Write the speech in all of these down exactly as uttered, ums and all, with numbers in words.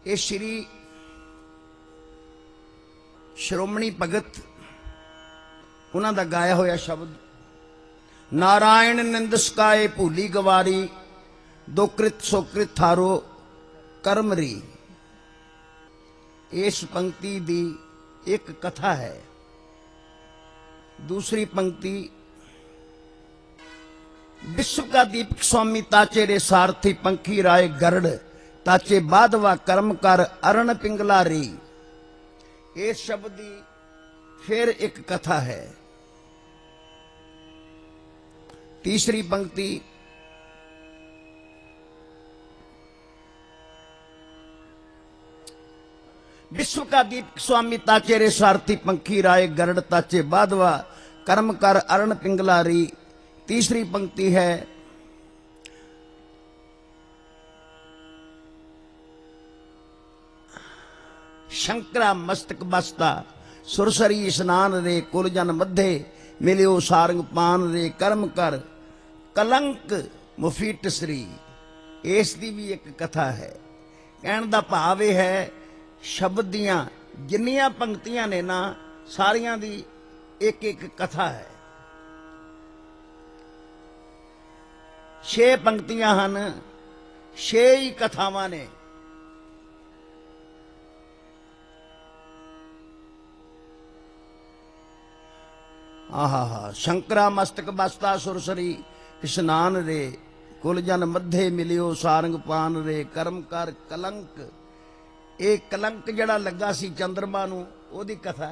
ये श्री श्रोमणी भगत उन्हां दा गाया होया शब्द नारायण निंदसकाए भूली गवारी दोकृत सोकृत थारो कर्मरी। इस पंक्ति दी एक कथा है। दूसरी पंक्ति विश्व का दीपक स्वामी ताचे रे सारथी पंखी राय गरड़ ताचे बाधवा कर्म कर अरण पिंगला री। इस शब्द की फिर एक कथा है। तीसरी पंक्ति विश्व का दीपक स्वामी ताचे रे सारथी पंखी राय गरड़ ताचे बाधवा कर्म कर अरण पिंगला री। तीसरी पंक्ति है शंकरा मस्तक बसता सुरसरी स्नान रे कुलजन मध्य मिलियो सारंग पान रे कर्म कर कलंक मुफीट श्री। इस दी भी एक कथा है। कहने दा भाव यह है शब्द दियां जिन्नियां पंक्तियां ने ना सारियां दी एक एक कथा है। छे पंक्तियां हन, छे ही कथावां ने। आहा हा शंकरा मस्तक बसता सुरसरी स्नान रे कुलजन मध्य मिलियो सारंग पान रे कर्म कर कलंक। एक कलंक जड़ा लगा सी चंद्रमा नूं ओदी कथा।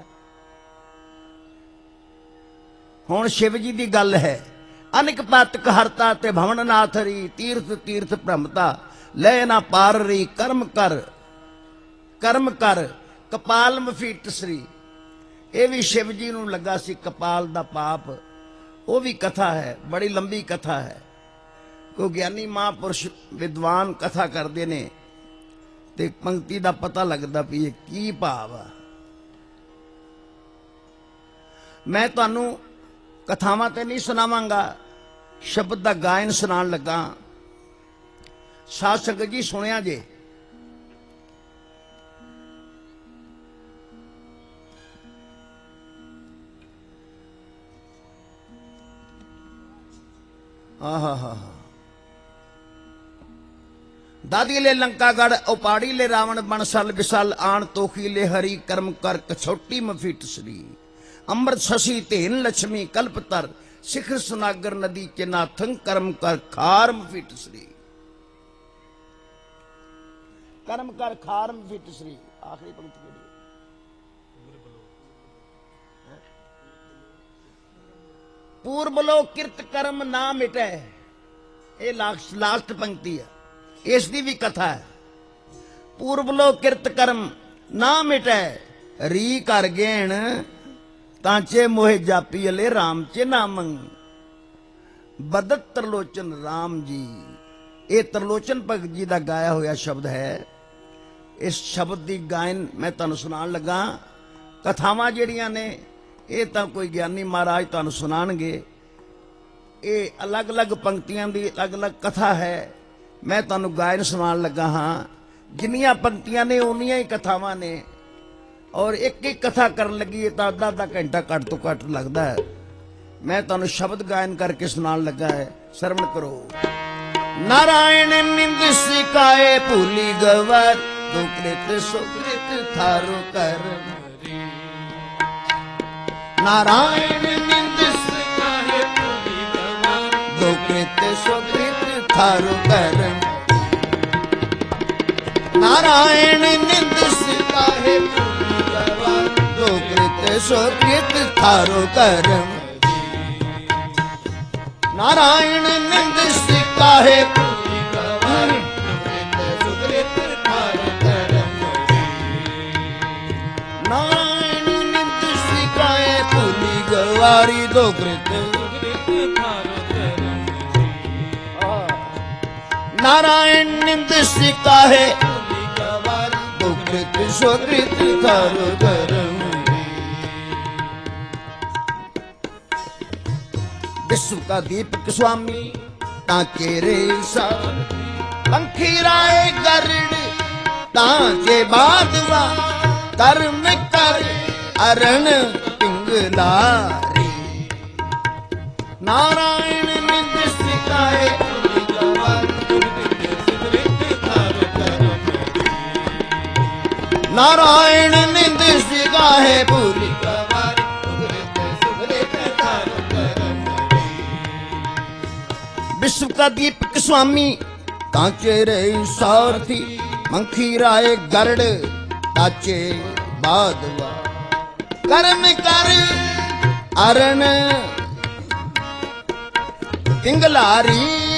हुण शिव जी दी गल है। अनिक पातक हरता ते भवन नाथ री तीर्थ तीर्थ भ्रमता ले ना पार री कर्म कर कर्म कर कपाल मफीट श्री। ये भी शिव जी नूं लगा सी कपाल दा पाप। वो भी कथा है, बड़ी लंबी कथा है। कोई ज्ञानी महापुरुष विद्वान कथा करते ने ते पंक्ति दा पता लगता भी की भाव आ। मैं तुहानू कथावां ते नहीं सुनावांगा, शब्द दा गायन सुनान लगा। साध संगत जी सुनिया जे। आहा हा दादी ले लंकागढ़ उपाड़ी ले रावण बनसल विसल आन तोखी ले हरी कर्म कर कछोटी मफीट श्री। अमृत शशि तेन लक्ष्मी कल्पतर शिखर सुनागर नदी के नाथंग कर्म कर खार मफीट श्री। कर्म कर खार मफीट श्री। आखिरी पंक्ति पूर्व लो किरत कर्म ना मिटे। ये लास्ट लास्ट पंक्ति है। इसकी भी कथा है। पूर्व लो किरत कर्म ना मिटे री कर गेण तांचे मोहे जापी अले राम चे नामंग। बदत त्रिलोचन राम जी। ये त्रिलोचन भगत जी का गाया हुआ शब्द है। इस शब्द की गायन मैं तुहानू सुनान लगा। कथावां जिहड़ियां ने ये तो कोई ज्ञानी महाराज तुहानू सुनाणगे। ये अलग अलग पंक्तियां दी अलग अलग कथा है। मैं तुहानू गायन सुनान लगा हाँ। जिन्नियां पंक्तियां ने उन्नियां ही कथावां ने। और एक एक कथा करन लगी तो अद्धा अद्धा घंटा घट तो घट लगता है। मैं तुहानू शब्द गायन करके सुनान लगा है। श्रवण करो। नारायण निंद सिकाए भूली गवर दुकृत सुकृत थारो कर्म। नारायण निंद सिकाए भूली गवर दुकृत सुकृत थारो कर्म। नारायण निंद सिकाए भूली गवर दुकृत सुकृत थारो कर्म। नारायण निंद सिकाए भूली गवर दुकृत सुकृत थारो कर्म। नारायण निंद सिकाए भूली गवारी दोकृत सुकृत थारो कर्म। नारायण निंद सिकाए भूली गवारी दोकृत सुकृत थारो कर्म। विश्व का दीपक स्वामी ताके रे सारथी पंखी राय गरड़ ताजे बादवा कर्म कर अरण पिंगलारी। नारायण निंद सिखाए नारायण निंद सिखाए भूली विश्व का दीपक स्वामी कांचे रे सारथी मंखी राय गरड़ ताचे बादवा कर्म कर अरण पिंगलारी।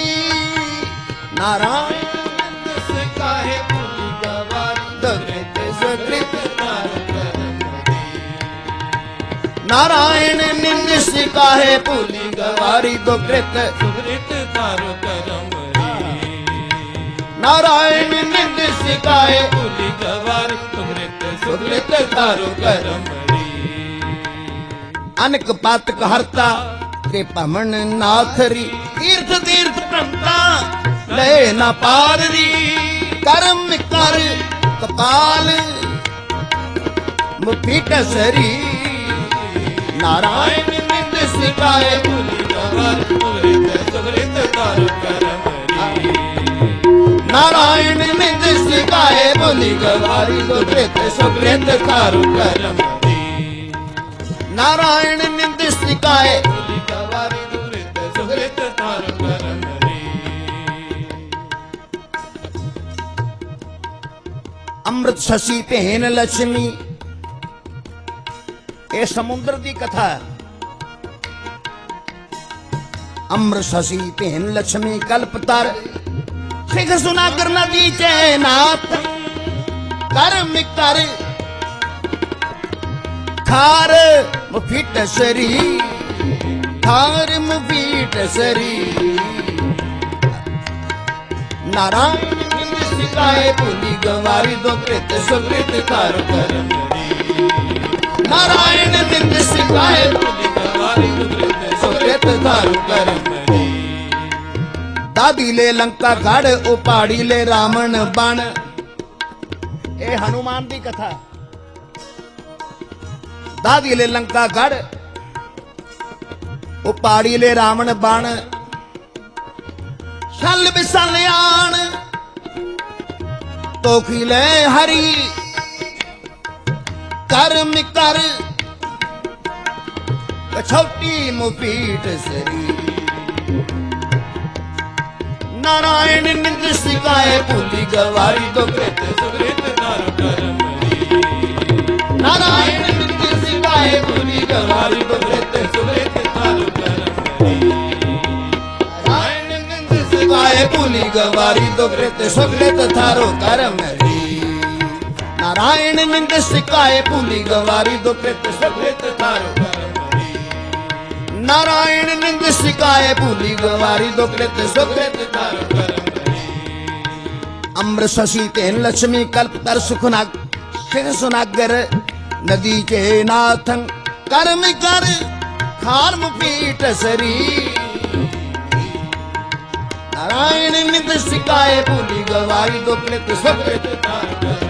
नारायण सिखाए भूली गवारी नारायण निंद सिखाए भूली गवारी दो कृत सुकृत तारो करम। नारायण निंद सिखाए भूली गवारी सुकृत सुकृत तारो करम। अनक पातक हरता के पमन नाथरी तीर्थ तीर्थ प्रमता ले न पाररी। कर्म कर कपाल मुफीट सरी। नारायण निंद सिखाए भूली गवारी सुकृत सुकृत तारो करम। नारायण निंद सिखाए भूली गवारी सुकृत सुकृत तारो करम। नारायण निंद सिखाए भूली गवारी सुकृत सुकृत तारो करम। अमृत शशि पहन लक्ष्मी ये समुद्र की कथा है। अमृत शशि पहन लक्ष्मी कल्पतर सिख सुनागर नदी चैनाथ। कर्म कर खार मुफीट सरी खार मुफीट सरी। नारायण निंद सिखाए भूली गवारी दो कृत सुकृत तारो करम। नारायण निंद सिखाए भूली गवारी दो कृत सुकृत तारो करम। दादी ले लंका गढ़ उपाड़ी ले रावण बन ए हनुमान की कथा। दादी ले लंका गढ़ उपाड़ी ले रावण बन छल बिसल आन तोखी ले हरी। कर्म कर कछौटी मुफीट सरी। नारायण निंद सिखाए भूली गवारी दो कृत सुकृत तारो करम। नारायण निंद सिखाए भूली गवारी दो कृत सुकृत तारो करम। नारायण निंद सिखाए भूली गवारी दो कृत सुकृत तारो करम। नारायण निंद सिखाए भूली गवारी दो कृत सुकृत तारो करम। नारायण निंद सिखाए भूली गवारी दो कृत सुकृत तारो करम। अमृत शशि तेन लक्ष्मी कल्पतर सुखनाग सिख सुनागर नदी के नाथन। कर्म कर खार मुफीट सरी। नारायण निंद सिखाए भूली गवारी दो कृत सुकृत तारो करम।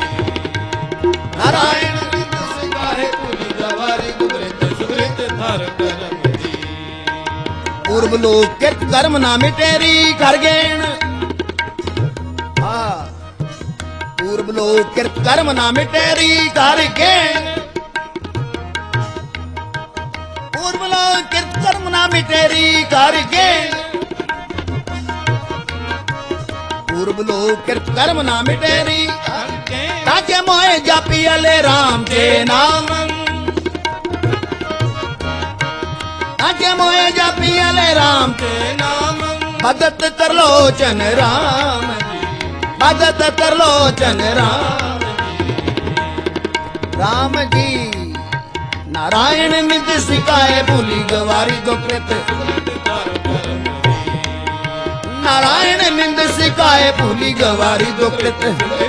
नारायण निंद सिखाए भूली गवारी दो कृत सुकृत तारो करम। पूर्व लोक कृत कर्म ना मिटेरी कर गेण। पूर्व लोक कृत कर्म ना मिटेरी कर गेण। पूर्व लोक कृत कर्म ना मिटेरी कर गेण। पूर्व लोक कृत कर्म ना मिटेरी ताके मोए जापी अले राम के नाम। ताके मोए जापी अले राम के नाम। मदद कर लोचन राम मदद कर लोचन राम। राम जी नारायण निंद सिखाए भूली गवारी दो कृत। नारायण निंद सिखाए भूली गवारी दो कृत।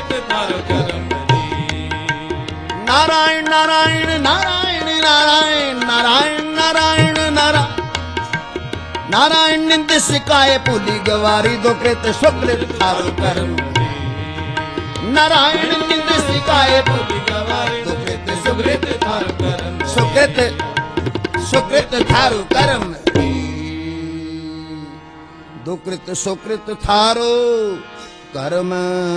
नारायण नारायण नारायण नारायण नारायण नारायण नारायण नारायण निंद सिखाए भूली गवारी दो कृत सुकृत तारो करम। नारायण निंद सिखाए भूली गवारी दुकृत सुकृत थारु कर्म सुकृत सुकृत थारु कर्म दुकृत सुकृत थारु कर्म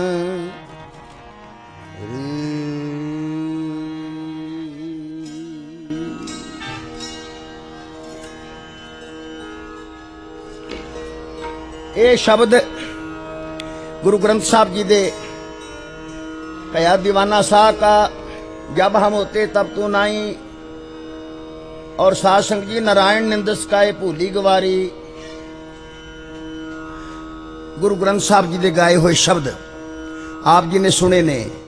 ये शब्द गुरु ग्रंथ साहब जी दे कया दीवाना शाह का जब हम होते तब तू नाई और साध संग जी नारायण निंदस का ये भूली गवारी गुरु ग्रंथ साहब जी दे गाए हुए शब्द आप जी ने सुने ने।